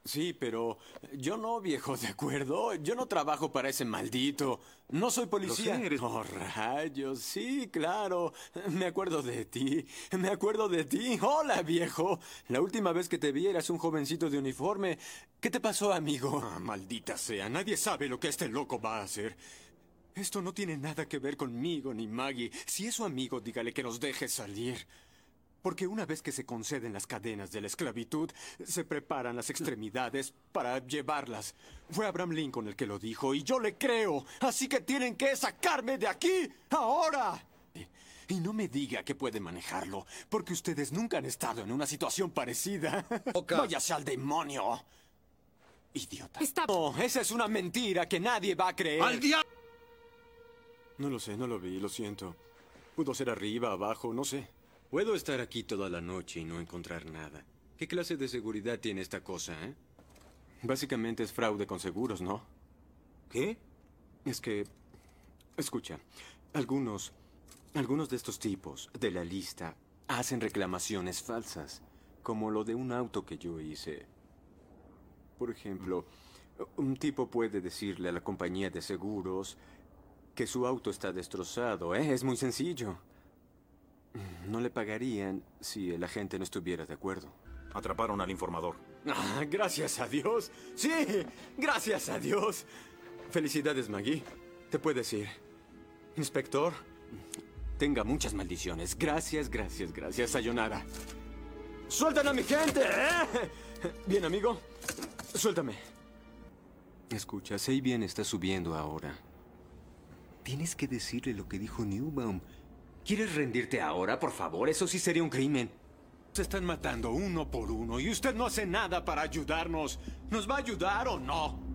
Sí, pero yo no, viejo, ¿de acuerdo? Yo no trabajo para ese maldito. No soy policía. Lo sé, eres... Oh, rayos, sí, claro. Me acuerdo de ti. Me acuerdo de ti. Hola, viejo. La última vez que te vi eras un jovencito de uniforme. ¿Qué te pasó, amigo? Ah, maldita sea, nadie sabe lo que este loco va a hacer. Esto no tiene nada que ver conmigo ni Maggie. Si es su amigo, dígale que nos deje salir. Porque una vez que se conceden las cadenas de la esclavitud, se preparan las extremidades para llevarlas. Fue Abraham Lincoln el que lo dijo y yo le creo. Así que tienen que sacarme de aquí, ahora. Y no me diga que puede manejarlo, porque ustedes nunca han estado en una situación parecida. Oka. Váyase al demonio. Idiota. Está... Oh, esa es una mentira que nadie va a creer. ¡Al diablo! No lo sé, no lo vi, lo siento. Pudo ser arriba, abajo, no sé. Puedo estar aquí toda la noche y no encontrar nada. ¿Qué clase de seguridad tiene esta cosa, eh? Básicamente es fraude con seguros, ¿no? ¿Qué? Es que... Escucha, algunos de estos tipos de la lista hacen reclamaciones falsas, como lo de un auto que yo hice. Por ejemplo, un tipo puede decirle a la compañía de seguros que su auto está destrozado, ¿eh? Es muy sencillo. No le pagarían si el agente no estuviera de acuerdo. Atraparon al informador. Ah, gracias a Dios. Sí, gracias a Dios. Felicidades, Maggie. Te puedes ir. Inspector, tenga muchas maldiciones. Gracias, gracias, gracias. Sayonara. ¡Sueltan a mi gente! ¿Eh? Bien, amigo. Suéltame. Escucha, Sabian está subiendo ahora. Tienes que decirle lo que dijo Newbaum. ¿Quieres rendirte ahora, por favor? Eso sí sería un crimen. Se están matando uno por uno y usted no hace nada para ayudarnos. ¿Nos va a ayudar o no?